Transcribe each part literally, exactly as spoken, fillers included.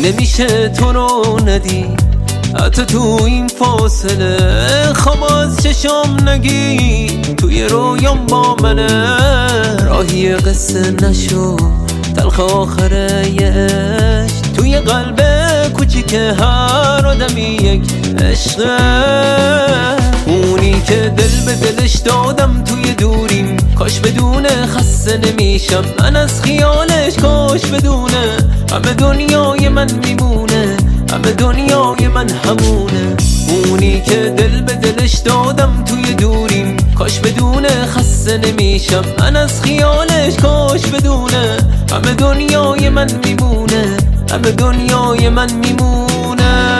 نمیشه تو رو ندید حتی تو این فاصله. خواب از چشم نگی توی رویام با منه. راهی قصه نشو تلخ آخره یه عشق توی قلب کوچیک هر آدمی یک عشقه. اونی که دل به دلش دادم توی دوریم کاش بدونه خسته نمیشم من از خیالش. کاش بدونه همه دنیای من میمونه همه دنیای من همونه. اونی که دل به دلش دادم توی دوریم کاش بدونه خسته نمیشم من از خیالش. کاش بدونه همه دنیای من میمونه همه دنیای من میمونه.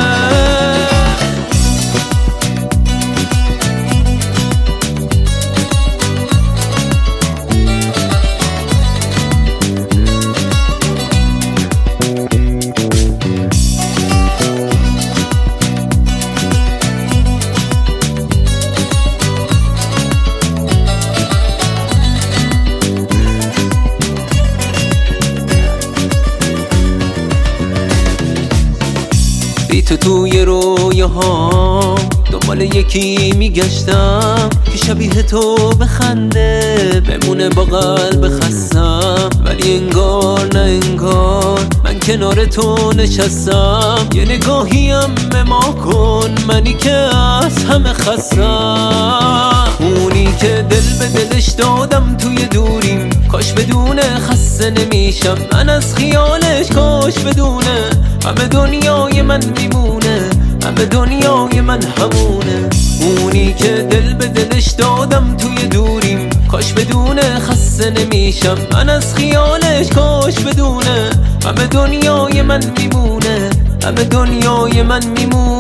بی تو توی رویاهام دنبال یکی میگشتم که شبیه تو بخنده بمونه با قلب خستم. ولی انگار نه انگار من کنار تو نشستم. یه نگاهیم به ما کن منی که از همه خستم. اونی که دل به دلش دادم توی دوریم کاش بدونه خسته نمیشم من از خیالش. کاش بدونه همه دنیای من میمونه همه دنیای من همونه. اونی که دل به دلش دادم توی دوریم کاش بدونه خسته نمیشم من از خیالش. کاش بدونه همه دنیای من میمونه همه دنیای من میمونه.